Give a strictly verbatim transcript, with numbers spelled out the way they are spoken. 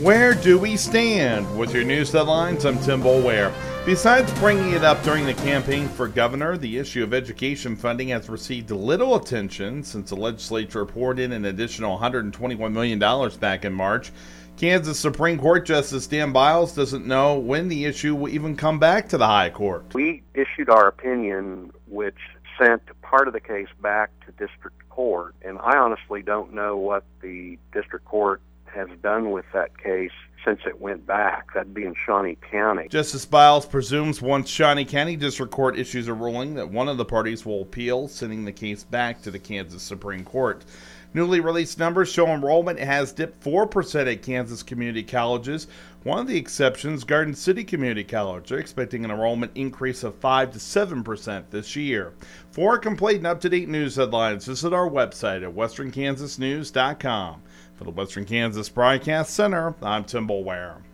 Where do we stand? With your news headlines, I'm Tim Boulware. Besides bringing it up during the campaign for governor, the issue of education funding has received little attention since the legislature poured in an additional one hundred twenty-one million dollars back in March. Kansas Supreme Court Justice Dan Biles doesn't know when the issue will even come back to the High Court. We issued our opinion, which sent part of the case back to district court, and I honestly don't know what the district court has done with that case since it went back. That'd be in Shawnee County. Justice Biles presumes once Shawnee County District Court issues a ruling that one of the parties will appeal, sending the case back to the Kansas Supreme Court. Newly released numbers show enrollment has dipped four percent at Kansas community colleges. One of the exceptions, Garden City Community College. They're expecting an enrollment increase of five to seven percent this year. For complete and up-to-date news headlines, visit our website at western kansas news dot com. For the Western Kansas Broadcast Center, I'm Tim Boulware.